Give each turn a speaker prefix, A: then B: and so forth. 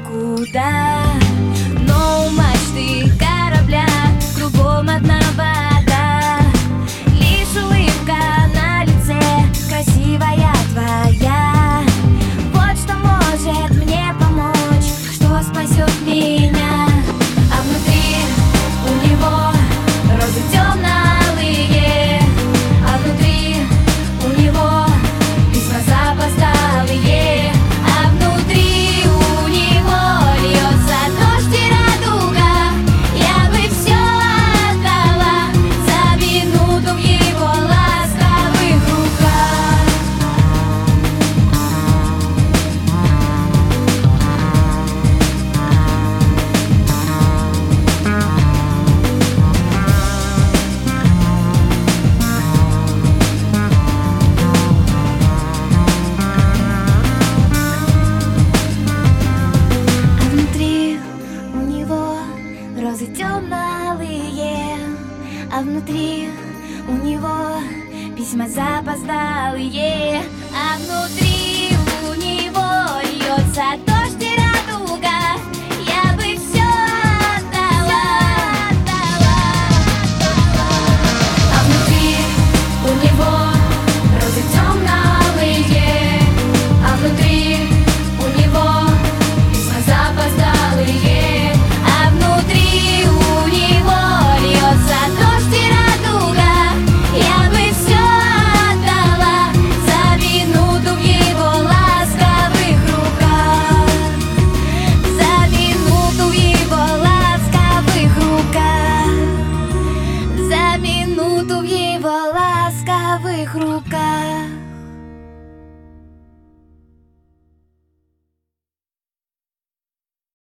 A: никуда. Но у мачты корабля кругом одна вода. Лишь улыбка на лице, красивая твоя. Вот что может мне помочь, что спасет меня. А внутри у него розы темно-алые, а внутри у него письма запоздалые, а внутри у него льется дождь и радуга. Я бы все отдала за минуту в его ласковых руках. А внутри у него розы темно-алые, а внутри у него письма запоздалые, а внутри у него льется дождь.